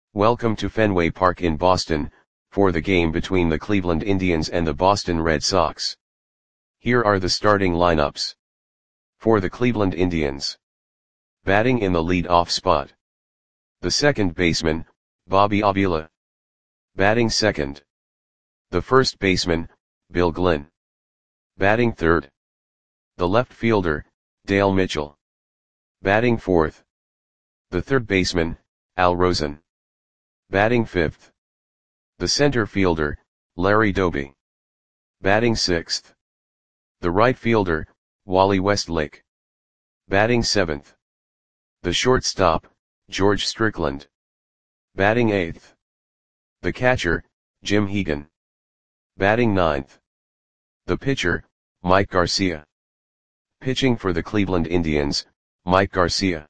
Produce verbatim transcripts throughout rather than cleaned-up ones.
Welcome to Fenway Park in Boston, for the game between the Cleveland Indians and the Boston Red Sox. Here are the starting lineups. For the Cleveland Indians. Batting in the lead-off spot. The second baseman, Bobby Avila. Batting second. The first baseman, Bill Glynn. Batting third. The left fielder, Dale Mitchell. Batting fourth. The third baseman, Al Rosen. Batting fifth. The center fielder, Larry Doby. Batting sixth. The right fielder, Wally Westlake. Batting seventh. The shortstop, George Strickland. Batting eighth. The catcher, Jim Hegan. Batting ninth. The pitcher, Mike Garcia. Pitching for the Cleveland Indians, Mike Garcia.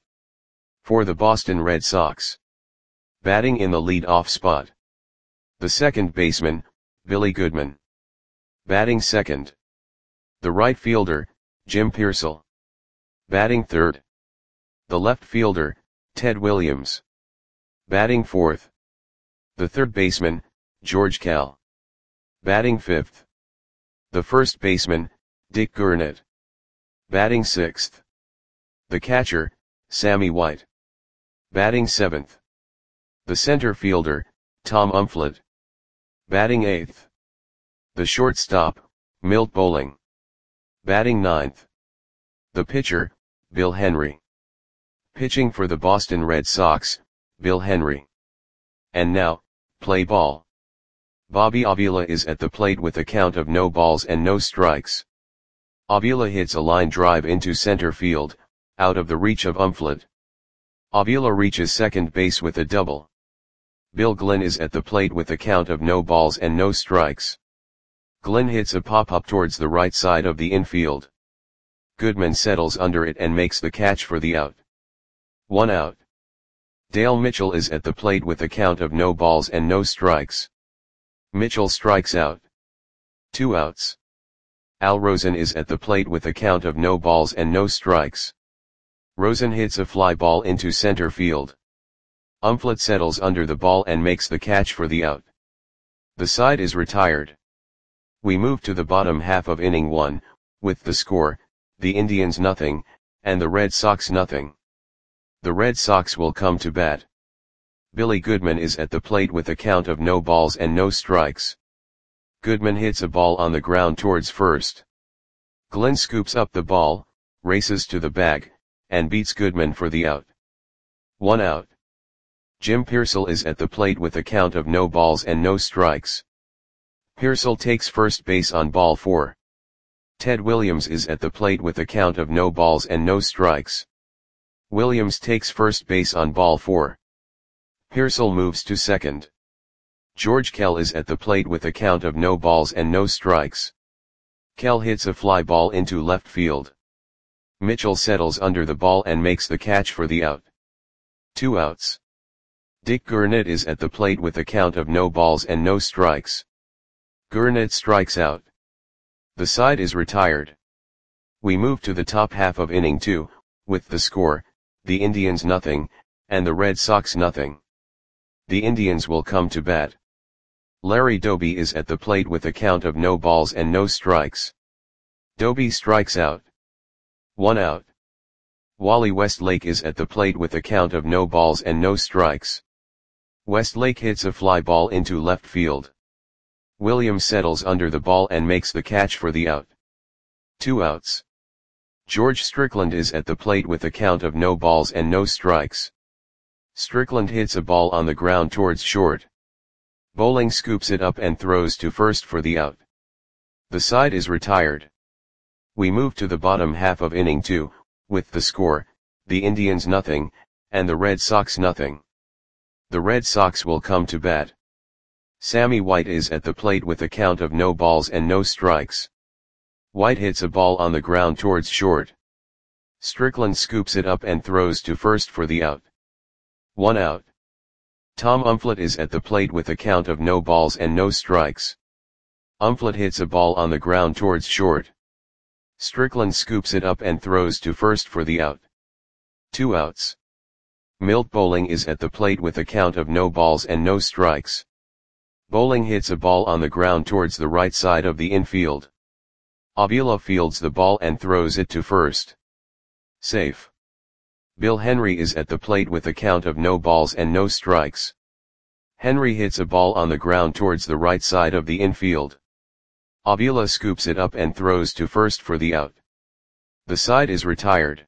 For the Boston Red Sox. Batting in the lead-off spot. The second baseman, Billy Goodman. Batting second. The right fielder, Jim Piersall. Batting third. The left fielder, Ted Williams. Batting fourth. The third baseman, George Kell. Batting fifth. The first baseman, Dick Gurnett. Batting sixth. The catcher, Sammy White. Batting seventh. The center fielder, Tom Umflett. Batting eighth. The shortstop, Milt Bowling. Batting ninth. The pitcher, Bill Henry. Pitching for the Boston Red Sox, Bill Henry. And now, play ball. Bobby Avila is at the plate with a count of no balls and no strikes. Avila hits a line drive into center field, out of the reach of Umflett. Avila reaches second base with a double. Bill Glynn is at the plate with a count of no balls and no strikes. Glynn hits a pop-up towards the right side of the infield. Goodman settles under it and makes the catch for the out. One out. Dale Mitchell is at the plate with a count of no balls and no strikes. Mitchell strikes out. Two outs. Al Rosen is at the plate with a count of no balls and no strikes. Rosen hits a fly ball into center field. Umflett settles under the ball and makes the catch for the out. The side is retired. We move to the bottom half of inning one, with the score, the Indians nothing, and the Red Sox nothing. The Red Sox will come to bat. Billy Goodman is at the plate with a count of no balls and no strikes. Goodman hits a ball on the ground towards first. Glynn scoops up the ball, races to the bag, and beats Goodman for the out. One out. Jim Piersall is at the plate with a count of no balls and no strikes. Piersall takes first base on ball four. Ted Williams is at the plate with a count of no balls and no strikes. Williams takes first base on ball four. Piersall moves to second. George Kell is at the plate with a count of no balls and no strikes. Kell hits a fly ball into left field. Mitchell settles under the ball and makes the catch for the out. Two outs. Dick Gurnett is at the plate with a count of no balls and no strikes. Gurnett strikes out. The side is retired. We move to the top half of inning two, with the score, the Indians nothing, and the Red Sox nothing. The Indians will come to bat. Larry Doby is at the plate with a count of no balls and no strikes. Doby strikes out. One out. Wally Westlake is at the plate with a count of no balls and no strikes. Westlake hits a fly ball into left field. Williams settles under the ball and makes the catch for the out. Two outs. George Strickland is at the plate with a count of no balls and no strikes. Strickland hits a ball on the ground towards short. Bowling scoops it up and throws to first for the out. The side is retired. We move to the bottom half of inning two, with the score, the Indians nothing, and the Red Sox nothing. The Red Sox will come to bat. Sammy White is at the plate with a count of no balls and no strikes. White hits a ball on the ground towards short. Strickland scoops it up and throws to first for the out. One out. Tom Umflett is at the plate with a count of no balls and no strikes. Umflett hits a ball on the ground towards short. Strickland scoops it up and throws to first for the out. Two outs. Milt Bowling is at the plate with a count of no balls and no strikes. Bowling hits a ball on the ground towards the right side of the infield. Avila fields the ball and throws it to first. Safe. Bill Henry is at the plate with a count of no balls and no strikes. Henry hits a ball on the ground towards the right side of the infield. Avila scoops it up and throws to first for the out. The side is retired.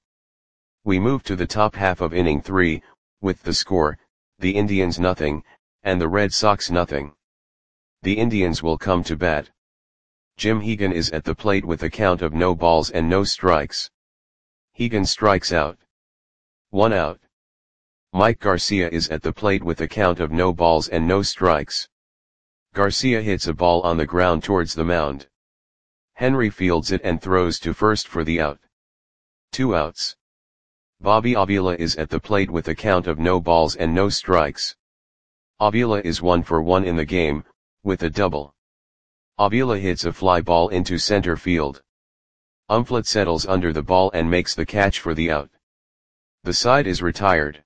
We move to the top half of inning three, with the score, the Indians nothing, and the Red Sox nothing. The Indians will come to bat. Jim Hegan is at the plate with a count of no balls and no strikes. Hegan strikes out. One out. Mike Garcia is at the plate with a count of no balls and no strikes. Garcia hits a ball on the ground towards the mound. Henry fields it and throws to first for the out. Two outs. Bobby Avila is at the plate with a count of no balls and no strikes. Avila is one for one in the game, with a double. Avila hits a fly ball into center field. Umflett settles under the ball and makes the catch for the out. The side is retired.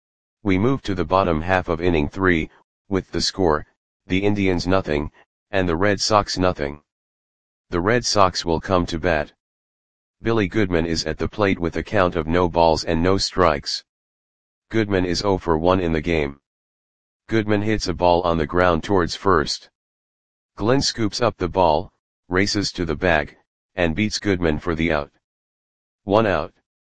We move to the bottom half of inning three, with the score, the Indians nothing, and the Red Sox nothing. The Red Sox will come to bat. Billy Goodman is at the plate with a count of no balls and no strikes. Goodman is zero for one in the game. Goodman hits a ball on the ground towards first. Glenn scoops up the ball, races to the bag, and beats Goodman for the out. One out.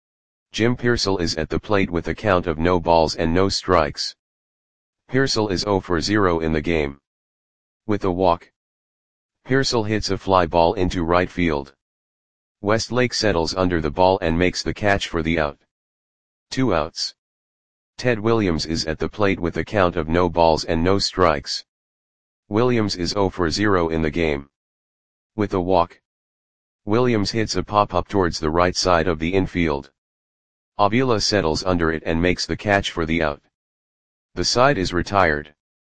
Jim Pearsall is at the plate with a count of no balls and no strikes. Pearsall is zero for zero in the game. With a walk, Pearsall hits a fly ball into right field. Westlake settles under the ball and makes the catch for the out. Two outs. Ted Williams is at the plate with a count of no balls and no strikes. Williams is zero for zero in the game. With a walk, Williams hits a pop-up towards the right side of the infield. Avila settles under it and makes the catch for the out. The side is retired.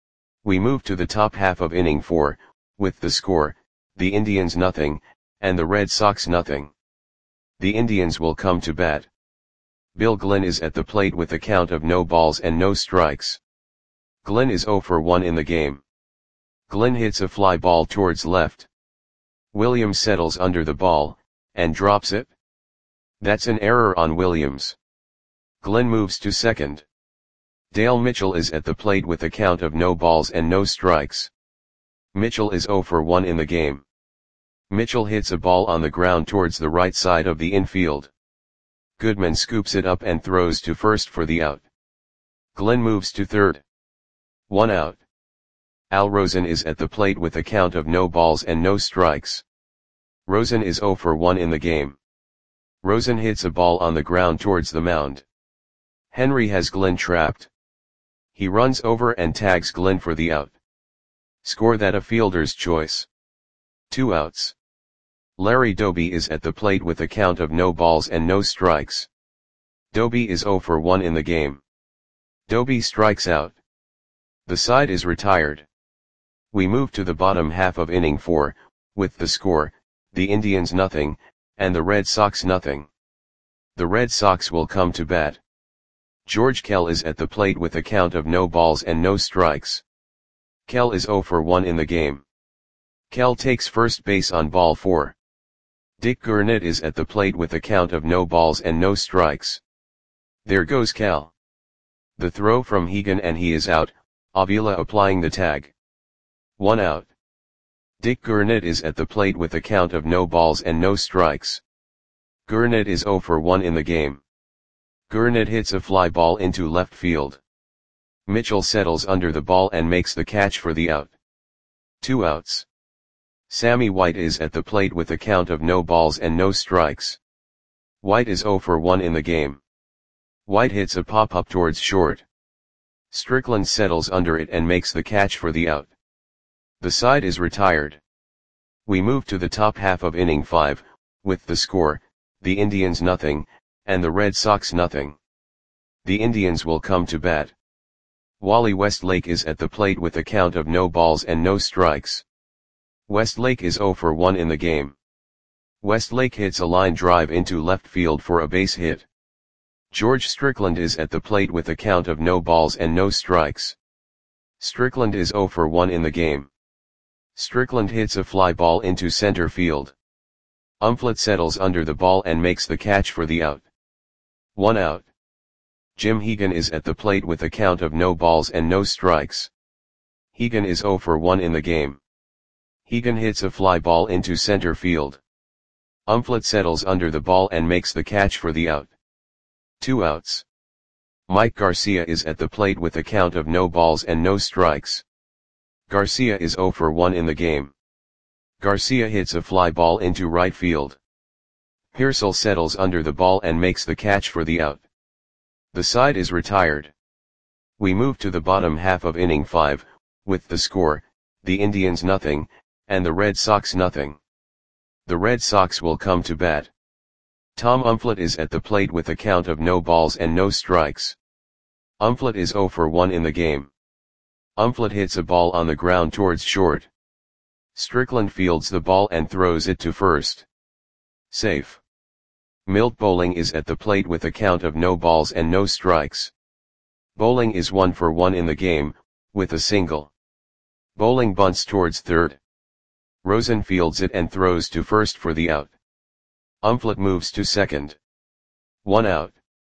We move to the top half of inning four, with the score, the Indians nothing, and the Red Sox nothing. The Indians will come to bat. Bill Glenn is at the plate with a count of no balls and no strikes. Glenn is zero for one in the game. Glenn hits a fly ball towards left. Williams settles under the ball, and drops it. That's an error on Williams. Glenn moves to second. Dale Mitchell is at the plate with a count of no balls and no strikes. Mitchell is zero for one in the game. Mitchell hits a ball on the ground towards the right side of the infield. Goodman scoops it up and throws to first for the out. Glenn moves to third. One out. Al Rosen is at the plate with a count of no balls and no strikes. Rosen is zero for one in the game. Rosen hits a ball on the ground towards the mound. Henry has Glenn trapped. He runs over and tags Glenn for the out. Score that a fielder's choice. Two outs. Larry Doby is at the plate with a count of no balls and no strikes. Doby is zero for one in the game. Doby strikes out. The side is retired. We move to the bottom half of inning four, with the score, the Indians nothing, and the Red Sox nothing. The Red Sox will come to bat. George Kell is at the plate with a count of no balls and no strikes. Kell is zero for one in the game. Kell takes first base on ball four. Dick Gurnett is at the plate with a count of no balls and no strikes. There goes Kell. The throw from Hegan and he is out, Avila applying the tag. One out. Dick Gurnett is at the plate with a count of no balls and no strikes. Gurnett is zero for one in the game. Gurnett hits a fly ball into left field. Mitchell settles under the ball and makes the catch for the out. Two outs. Sammy White is at the plate with a count of no balls and no strikes. White is zero for one in the game. White hits a pop-up towards short. Strickland settles under it and makes the catch for the out. The side is retired. We move to the top half of inning five, with the score, the Indians nothing, and the Red Sox nothing. The Indians will come to bat. Wally Westlake is at the plate with a count of no balls and no strikes. Westlake is zero for one in the game. Westlake hits a line drive into left field for a base hit. George Strickland is at the plate with a count of no balls and no strikes. Strickland is zero for one in the game. Strickland hits a fly ball into center field. Umflett settles under the ball and makes the catch for the out. One out. Jim Hegan is at the plate with a count of no balls and no strikes. Hegan is zero for one in the game. Hegan hits a fly ball into center field. Umflett settles under the ball and makes the catch for the out. Two outs. Mike Garcia is at the plate with a count of no balls and no strikes. Garcia is zero for one in the game. Garcia hits a fly ball into right field. Pearsall settles under the ball and makes the catch for the out. The side is retired. We move to the bottom half of inning five, with the score, the Indians nothing, and the Red Sox nothing. The Red Sox will come to bat. Tom Umflett is at the plate with a count of no balls and no strikes. Umflett is zero for one in the game. Umflett hits a ball on the ground towards short. Strickland fields the ball and throws it to first. Safe. Milt Bowling is at the plate with a count of no balls and no strikes. Bowling is one for one in the game, with a single. Bowling bunts towards third. Rosen fields it and throws to first for the out. Umflett moves to second. One out.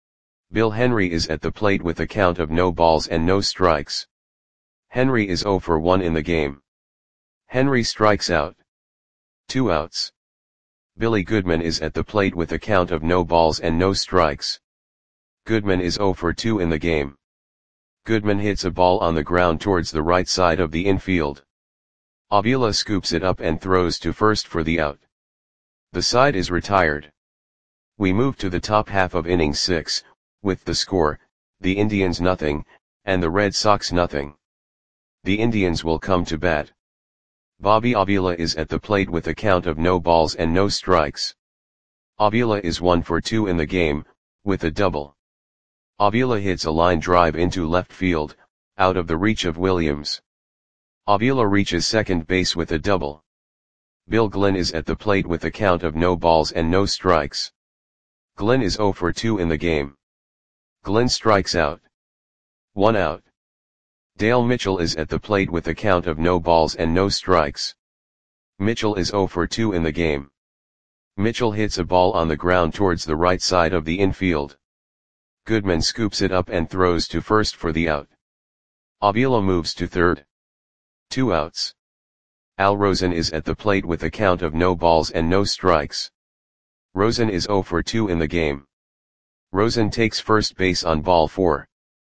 Bill Henry is at the plate with a count of no balls and no strikes. Henry is zero for one in the game. Henry strikes out. Two outs. Billy Goodman is at the plate with a count of no balls and no strikes. Goodman is zero for two in the game. Goodman hits a ball on the ground towards the right side of the infield. Avila scoops it up and throws to first for the out. The side is retired. We move to the top half of inning six, with the score, the Indians nothing, and the Red Sox nothing. The Indians will come to bat. Bobby Avila is at the plate with a count of no balls and no strikes. Avila is one for two in the game, with a double. Avila hits a line drive into left field, out of the reach of Williams. Avila reaches second base with a double. Bill Glenn is at the plate with a count of no balls and no strikes. Glenn is zero for two in the game. Glenn strikes out. One out. Dale Mitchell is at the plate with a count of no balls and no strikes. Mitchell is zero for two in the game. Mitchell hits a ball on the ground towards the right side of the infield. Goodman scoops it up and throws to first for the out. Avila moves to third. Two outs. Al Rosen is at the plate with a count of no balls and no strikes. Rosen is zero for two in the game. Rosen takes first base on ball four.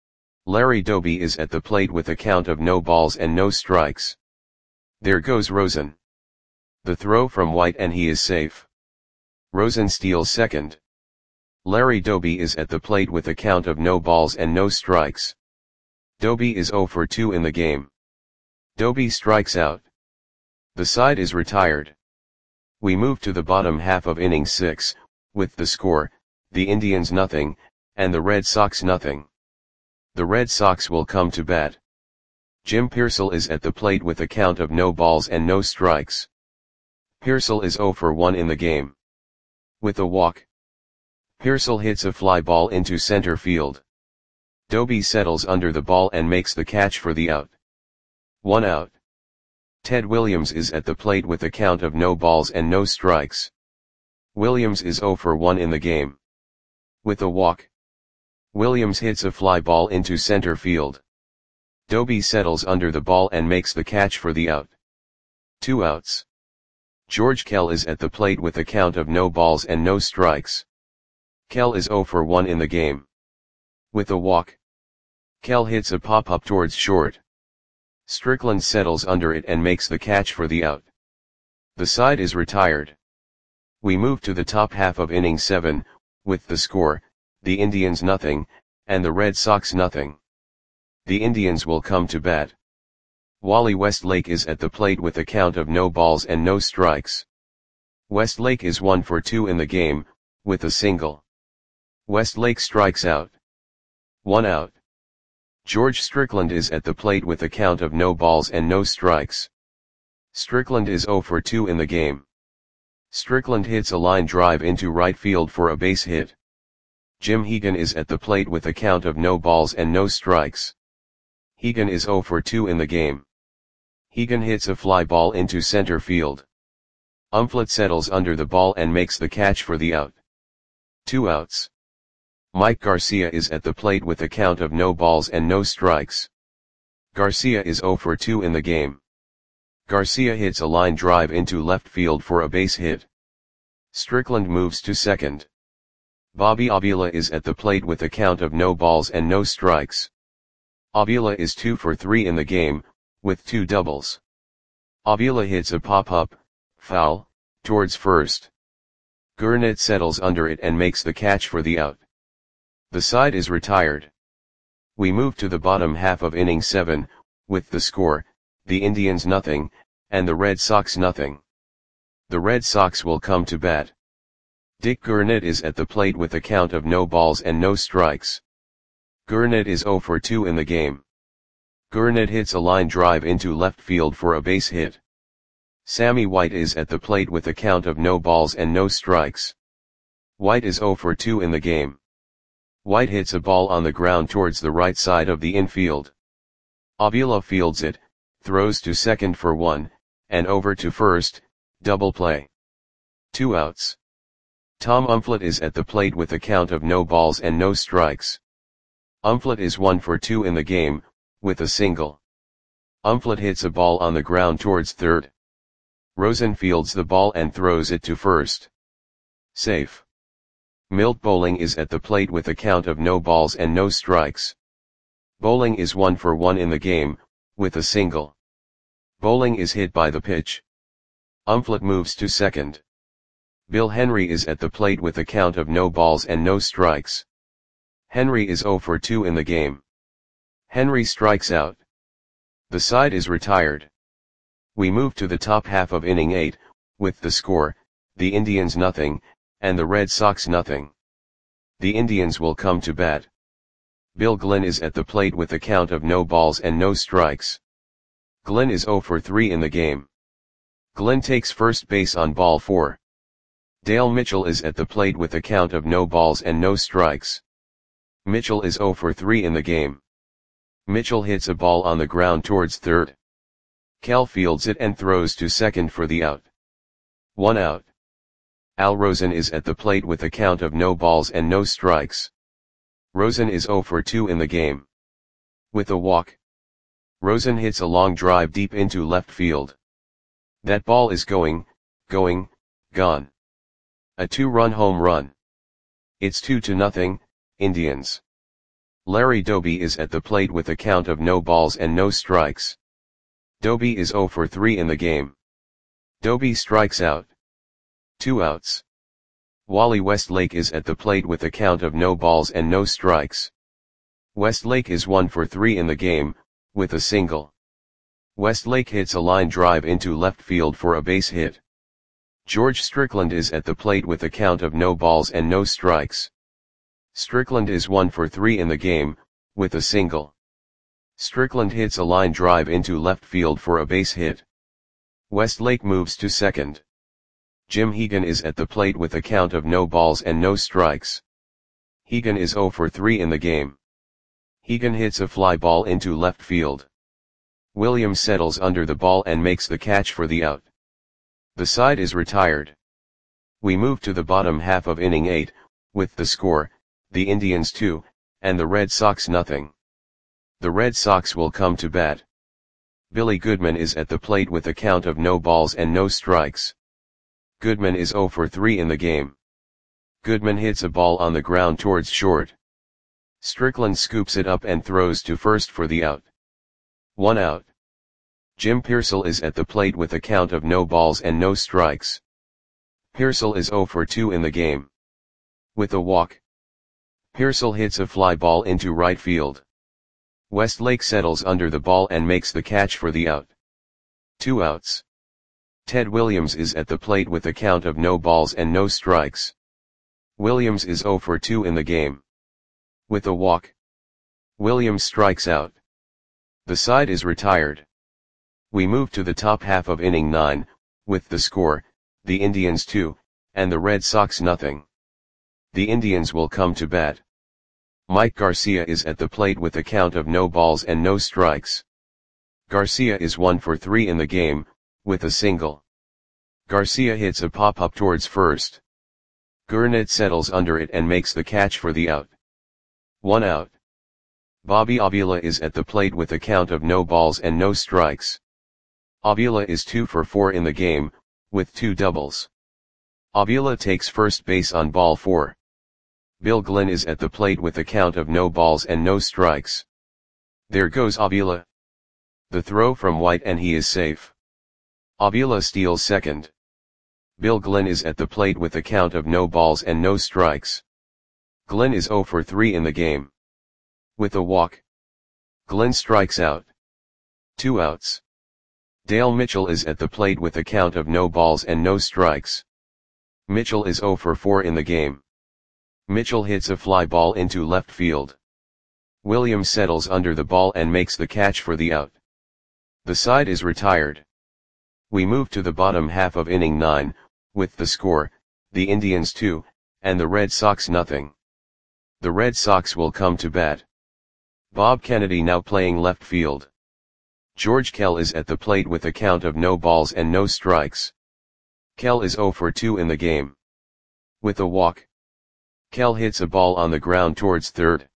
Larry Doby is at the plate with a count of no balls and no strikes. There goes Rosen. The throw from White and he is safe. Rosen steals second. Larry Doby is at the plate with a count of no balls and no strikes. Doby is zero for two in the game. Doby strikes out. The side is retired. We move to the bottom half of inning six, with the score, the Indians nothing, and the Red Sox nothing. The Red Sox will come to bat. Jim Pearsall is at the plate with a count of no balls and no strikes. Pearsall is zero for one in the game. With a walk. Pearsall hits a fly ball into center field. Doby settles under the ball and makes the catch for the out. One out. Ted Williams is at the plate with a count of no balls and no strikes. Williams is zero for one in the game. With a walk. Williams hits a fly ball into center field. Doby settles under the ball and makes the catch for the out. Two outs. George Kell is at the plate with a count of no balls and no strikes. Kell is zero for one in the game. With a walk. Kell hits a pop-up towards short. Strickland settles under it and makes the catch for the out. The side is retired. We move to the top half of inning seven, with the score, the Indians nothing, and the Red Sox nothing. The Indians will come to bat. Wally Westlake is at the plate with a count of no balls and no strikes. Westlake is one for two in the game, with a single. Westlake strikes out. One out. George Strickland is at the plate with a count of no balls and no strikes. Strickland is zero for two in the game. Strickland hits a line drive into right field for a base hit. Jim Hegan is at the plate with a count of no balls and no strikes. Hegan is oh for two in the game. Hegan hits a fly ball into center field. Umflett settles under the ball and makes the catch for the out. Two outs. Mike Garcia is at the plate with a count of no balls and no strikes. Garcia is oh for two in the game. Garcia hits a line drive into left field for a base hit. Strickland moves to second. Bobby Avila is at the plate with a count of no balls and no strikes. Avila is two for three in the game, with two doubles. Avila hits a pop-up, foul, towards first. Gurnett settles under it and makes the catch for the out. The side is retired. We move to the bottom half of inning seven, with the score, the Indians nothing, and the Red Sox nothing. The Red Sox will come to bat. Dick Gurnett is at the plate with a count of no balls and no strikes. Gurnett is oh for two in the game. Gurnett hits a line drive into left field for a base hit. Sammy White is at the plate with a count of no balls and no strikes. White is oh for two in the game. White hits a ball on the ground towards the right side of the infield. Avila fields it, throws to second for one, and over to first, double play. Two outs. Tom Umflett is at the plate with a count of no balls and no strikes. Umflett is one for two in the game, with a single. Umflett hits a ball on the ground towards third. Rosen fields the ball and throws it to first. Safe. Milt Bowling is at the plate with a count of no balls and no strikes. Bowling is one for one in the game, with a single. Bowling is hit by the pitch. Umflett moves to second. Bill Henry is at the plate with a count of no balls and no strikes. Henry is oh for two in the game. Henry strikes out. The side is retired. We move to the top half of inning eight, with the score, the Indians nothing, and the Red Sox nothing. The Indians will come to bat. Bill Glenn is at the plate with a count of no balls and no strikes. Glenn is oh for three in the game. Glenn takes first base on ball four. Dale Mitchell is at the plate with a count of no balls and no strikes. Mitchell is oh for three in the game. Mitchell hits a ball on the ground towards third. Kell fields it and throws to second for the out. One out. Al Rosen is at the plate with a count of no balls and no strikes. Rosen is oh for two in the game. With a walk. Rosen hits a long drive deep into left field. That ball is going, going, gone. A two-run home run. It's two to nothing, Indians. Larry Doby is at the plate with a count of no balls and no strikes. Doby is oh for three in the game. Doby strikes out. Two outs. Wally Westlake is at the plate with a count of no balls and no strikes. Westlake is one for three in the game, with a single. Westlake hits a line drive into left field for a base hit. George Strickland is at the plate with a count of no balls and no strikes. Strickland is one for three in the game, with a single. Strickland hits a line drive into left field for a base hit. Westlake moves to second. Jim Hegan is at the plate with a count of no balls and no strikes. Hegan is oh for three in the game. Hegan hits a fly ball into left field. Williams settles under the ball and makes the catch for the out. The side is retired. We move to the bottom half of inning eight, with the score, the Indians two, and the Red Sox nothing. The Red Sox will come to bat. Billy Goodman is at the plate with a count of no balls and no strikes. Goodman is oh for three in the game. Goodman hits a ball on the ground towards short. Strickland scoops it up and throws to first for the out. One out. Jim Pearsall is at the plate with a count of no balls and no strikes. Pearsall is oh for two in the game. With a walk. Pearsall hits a fly ball into right field. Westlake settles under the ball and makes the catch for the out. Two outs. Ted Williams is at the plate with a count of no balls and no strikes. Williams is oh for two in the game. With a walk. Williams strikes out. The side is retired. We move to the top half of inning nine, with the score, the Indians two, and the Red Sox nothing. The Indians will come to bat. Mike Garcia is at the plate with a count of no balls and no strikes. Garcia is one for three in the game, with a single. Garcia hits a pop-up towards first. Gurnet settles under it and makes the catch for the out. One out. Bobby Avila is at the plate with a count of no balls and no strikes. Avila is two for four in the game, with two doubles. Avila takes first base on ball four. Bill Glenn is at the plate with a count of no balls and no strikes. There goes Avila. The throw from White and he is safe. Avila steals second. Bill Glenn is at the plate with a count of no balls and no strikes. Glenn is zero for three in the game. With a walk, Glenn strikes out. Two outs. Dale Mitchell is at the plate with a count of no balls and no strikes. Mitchell is zero for four in the game. Mitchell hits a fly ball into left field. Williams settles under the ball and makes the catch for the out. The side is retired. We move to the bottom half of inning nine, with the score, the Indians two, and the Red Sox nothing. The Red Sox will come to bat. Bob Kennedy now playing left field. George Kell is at the plate with a count of no balls and no strikes. Kell is zero for two in the game. With a walk, Kell hits a ball on the ground towards third.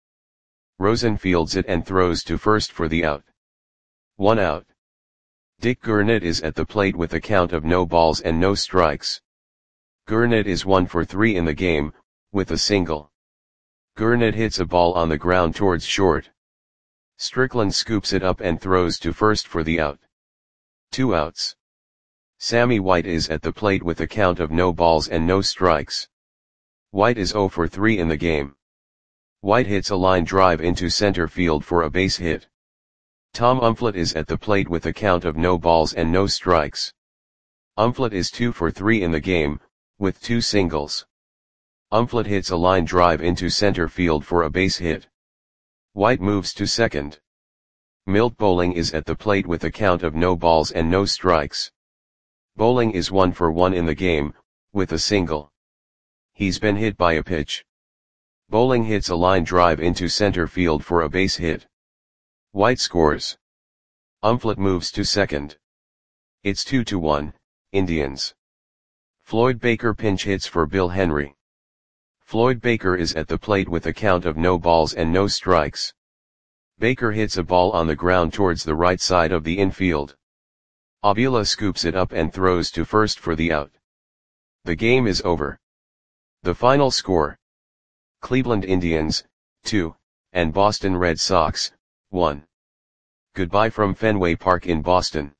Rosen fields it and throws to first for the out. One out. Dick Gurnet is at the plate with a count of no balls and no strikes. Gurnet is one for three in the game, with a single. Gurnet hits a ball on the ground towards short. Strickland scoops it up and throws to first for the out. Two outs. Sammy White is at the plate with a count of no balls and no strikes. White is zero for three in the game. White hits a line drive into center field for a base hit. Tom Umflett is at the plate with a count of no balls and no strikes. Umflett is two for three in the game, with two singles. Umflett hits a line drive into center field for a base hit. White moves to second. Milt Bowling is at the plate with a count of no balls and no strikes. Bowling is one for one in the game, with a single. He's been hit by a pitch. Bowling hits a line drive into center field for a base hit. White scores. Umflett moves to second. It's two to one, Indians. Floyd Baker pinch hits for Bill Henry. Floyd Baker is at the plate with a count of no balls and no strikes. Baker hits a ball on the ground towards the right side of the infield. Avila scoops it up and throws to first for the out. The game is over. The final score: Cleveland Indians, two, and Boston Red Sox, one. Goodbye from Fenway Park in Boston.